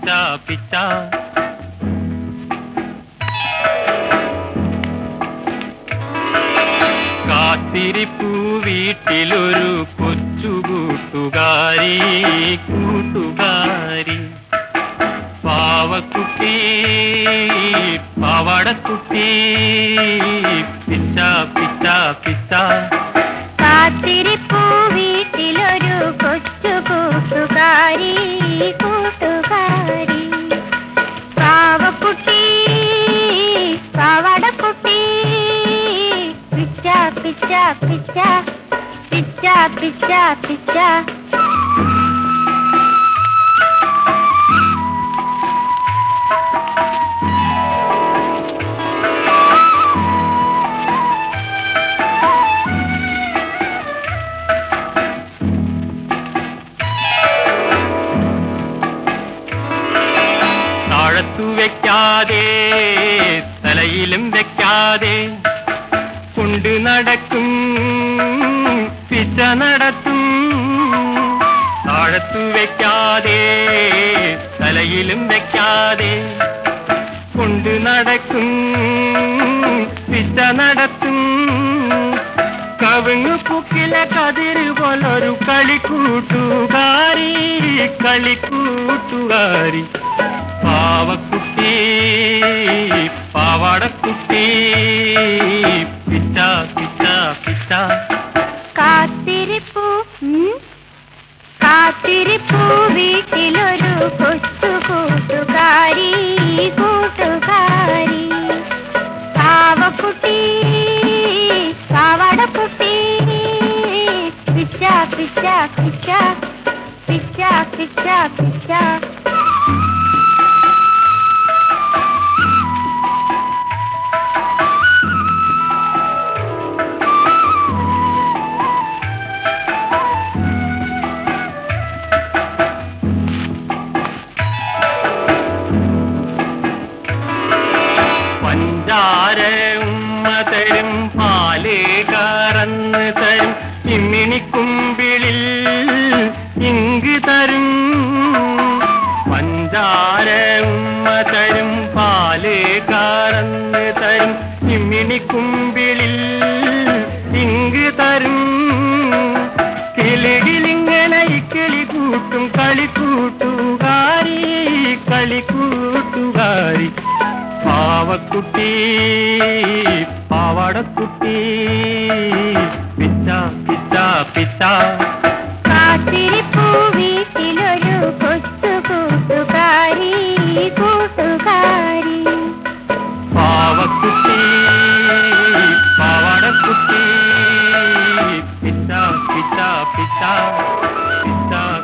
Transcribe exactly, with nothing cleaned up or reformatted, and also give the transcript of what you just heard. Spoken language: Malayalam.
പിച്ച പിച്ച കാത്തിരിപ്പൂ വീട്ടിലൊരു കൊച്ചു കൂട്ടുകാരി കൂട്ടുകാരി പാവക്കുട്ടി പാവാടക്കുട്ടി പിച്ച പിച്ച പിച്ച കാത്തിരിപ്പൂ വീട്ടിലൊരു കൊച്ചു കൂട്ടുകാരി കൂട്ടുകാരി പാവക്കുട്ടി പാവാടക്കുട്ടി പിച്ച പിച്ച പിച്ച പിച്ച പിച്ച പിച്ച താഴത്തു വെക്കാതെ തലയിലും വെക്കാതെ കൊണ്ട് നടക്കും പിച്ച നടത്തും താഴത്തു വെക്കാതെ തലയിലും വെക്കാതെ കൊണ്ട് നടക്കും പിച്ച നടത്തും കവുങ്ങു പൂക്കിലെ കതിര് പോലൊരു കളിക്കൂട്ടുകാരി കളിക്കൂട്ടുകാരി പാവക്കുട്ടി പാവാടക്കുട്ടി പിച്ച പിച്ച പിച്ച കാത്തിരിപ്പൂ കാത്തിരിപ്പൂ വീട്ടിലൊരു കൊച്ചു കൂട്ടുകാരി കൂട്ടുകാരി പാവക്കുട്ടി പാവാടക്കുട്ടി പിച്ച പിച്ച പിച്ച പിച്ച പിച്ച പിച്ച പഞ്ചാര ഉമ്മ തരും പാലേ കറന്ന് തരും ഇമ്മിണിക്കുമ്പിളിൽ ഇങ്ക് തരും പഞ്ചാര ഉമ്മ തരും പാലേ കറന്ന് തരും ഇമ്മിണിക്കുമ്പിളിൽ ഇങ്ക് തരും കിളികളിങ്ങനെ ഇക്കിളി കൂട്ടും കളിക്കൂട്ടുകാരി കളിക്കൂട്ടുകാരി പാവക്കുട്ടി പാവാടക്കുട്ടി പിച്ച പിച്ച പിച്ച കാത്തിരിപ്പൂ വീട്ടിലൊരു കൊച്ചു കൂട്ടുകാരി കൂട്ടുകാരി പാവക്കുട്ടി പാവാടക്കുട്ടി പിച്ച പിച്ച പിച്ച പിച്ച